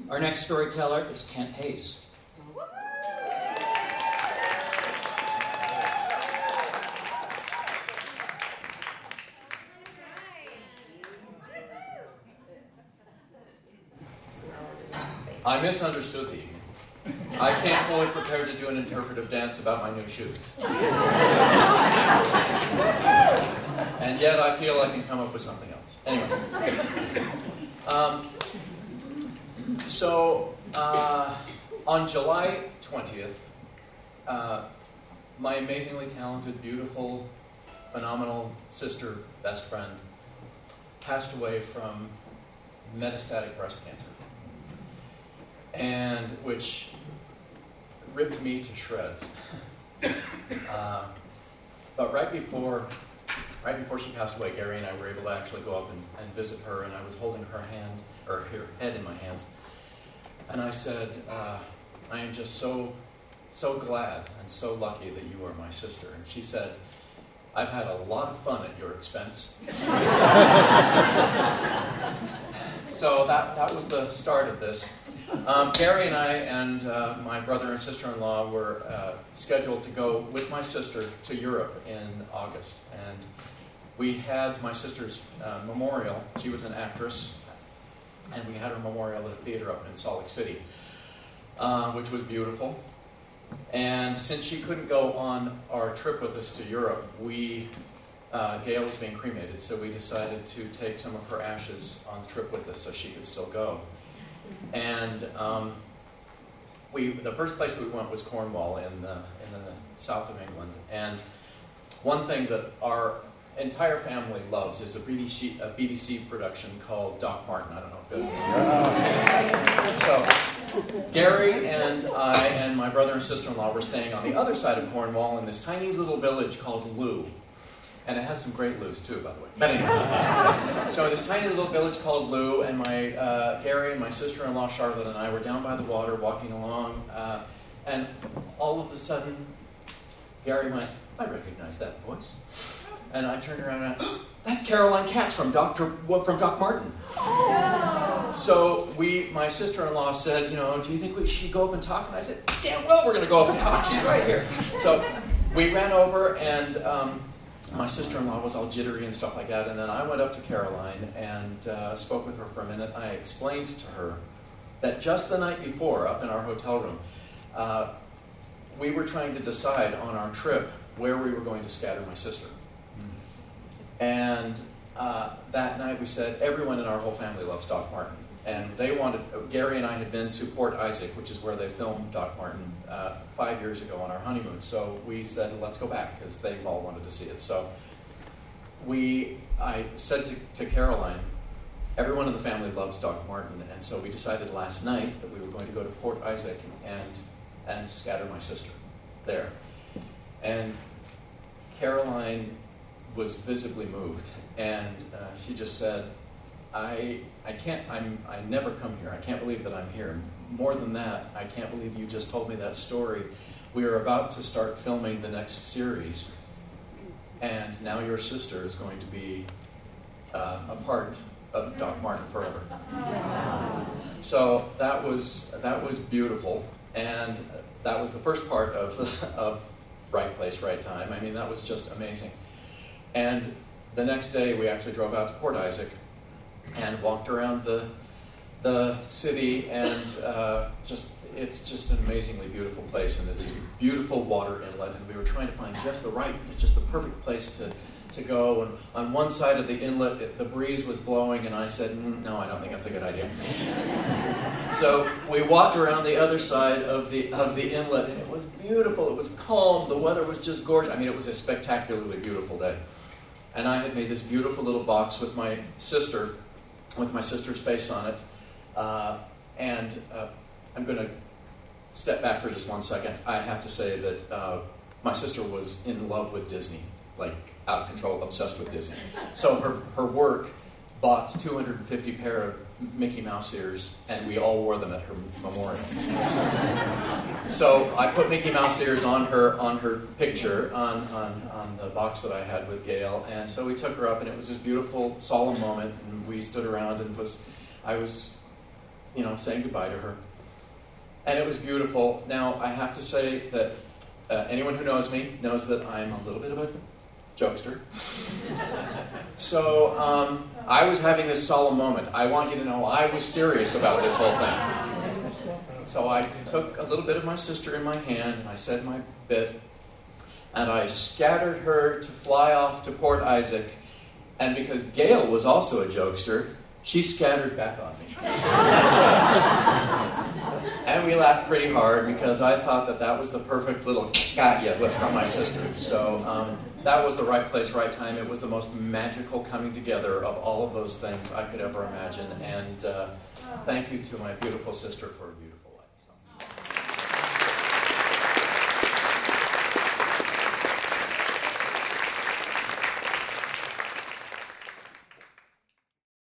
Our next storyteller is Kent Hayes. I misunderstood the evening. I came fully prepared to do an interpretive dance about my new shoes. And yet I feel I can come up with something else. Anyway. On July 20th, my amazingly talented, beautiful, phenomenal sister, best friend, passed away from metastatic breast cancer. And which ripped me to shreds. But right before she passed away, Gary and I were able to actually go up and visit her, and I was holding her head in my hands. And I said, I am just so glad and so lucky that you are my sister. And she said, I've had a lot of fun at your expense. So that was the start of this. Gary and I and my brother and sister-in-law were scheduled to go with my sister to Europe in August. And we had my sister's memorial. She was an actress. And we had her memorial at a theater up in Salt Lake City, which was beautiful. And since she couldn't go on our trip with us to Europe, Gail was being cremated, so we decided to take some of her ashes on the trip with us so she could still go. And the first place that we went was Cornwall in the south of England. And one thing that our entire family loves is a BBC production called Doc Martin. I don't know if So Gary and I and my brother and sister-in-law were staying on the other side of Cornwall in this tiny little village called Loo. And it has some great loos too, by the way. But anyway, so this tiny little village called Loo, and Gary and my sister-in-law Charlotte and I were down by the water walking along, and all of a sudden, Gary went, I recognize that voice. And I turned around and went, that's Caroline Katz from Doc Martin. So my sister-in-law said, do you think we should go up and talk? And I said, damn well we're going to go up and talk. She's right here. So we ran over, and my sister-in-law was all jittery and stuff like that. And then I went up to Caroline and spoke with her for a minute. I explained to her that just the night before, up in our hotel room, we were trying to decide on our trip where we were going to scatter my sister. And that night we said, everyone in our whole family loves Doc Martin. And Gary and I had been to Port Isaac, which is where they filmed Doc Martin 5 years ago on our honeymoon. So we said, let's go back, because they all wanted to see it. So I said to Caroline, everyone in the family loves Doc Martin. And so we decided last night that we were going to go to Port Isaac and scatter my sister there. And Caroline was visibly moved, and she just said, I never come here. I can't believe that I'm here. More than that, I can't believe you just told me that story. We are about to start filming the next series, and now your sister is going to be a part of Doc Martin forever. So that was beautiful, and that was the first part of Right Place, Right Time. I mean, that was just amazing. And the next day, we actually drove out to Port Isaac and walked around the city, and it's just an amazingly beautiful place, and it's a beautiful water inlet, and we were trying to find just the perfect place to go. And on one side of the inlet, the breeze was blowing, and I said, no, I don't think that's a good idea. So we walked around the other side of the inlet, and it was beautiful. It was calm. The weather was just gorgeous. I mean, it was a spectacularly beautiful day. And I had made this beautiful little box with my sister, with my sister's face on it. And I'm going to step back for just 1 second. I have to say that my sister was in love with Disney, like out of control, obsessed with Disney. So her work bought 250 pair of Mickey Mouse ears, and we all wore them at her memorial. So I put Mickey Mouse ears on her picture on the box that I had with Gail, and so we took her up, and it was this beautiful, solemn moment, and we stood around, and saying goodbye to her. And it was beautiful. Now, I have to say that anyone who knows me knows that I'm a little bit of a jokester. So I was having this solemn moment. I want you to know I was serious about this whole thing. So I took a little bit of my sister in my hand, and I said my bit, and I scattered her to fly off to Port Isaac. And because Gail was also a jokester, she scattered back on me. And we laughed pretty hard because I thought that was the perfect little got ya from my sister. So that was the right place, right time. It was the most magical coming together of all of those things I could ever imagine. And thank you to my beautiful sister for a beautiful